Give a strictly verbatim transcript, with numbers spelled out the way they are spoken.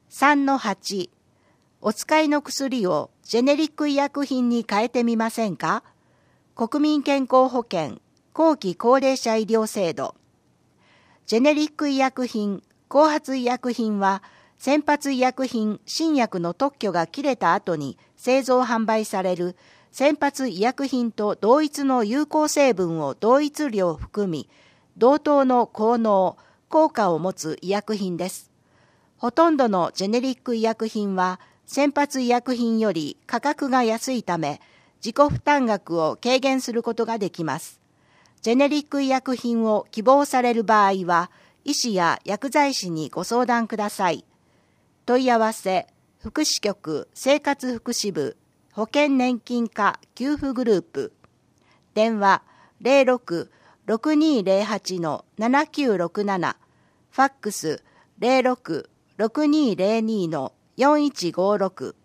さんのはち、お使いの薬をジェネリック医薬品に変えてみませんか？国民健康保険後期高齢者医療制度。ジェネリック医薬品、後発医薬品は、先発医薬品、新薬の特許が切れた後に製造販売される先発医薬品と同一の有効成分を同一量含み、同等の効能、効果を持つ医薬品です。ほとんどのジェネリック医薬品は、先発医薬品より価格が安いため、自己負担額を軽減することができます。ジェネリック医薬品を希望される場合は、医師や薬剤師にご相談ください。問い合わせ、福祉局生活福祉部保険年金課給付グループ。電話 ゼロろく ろくにーゼロはち ななきゅうろくなな。ファックス ゼロろく ろくにーゼロに よんいちごろく。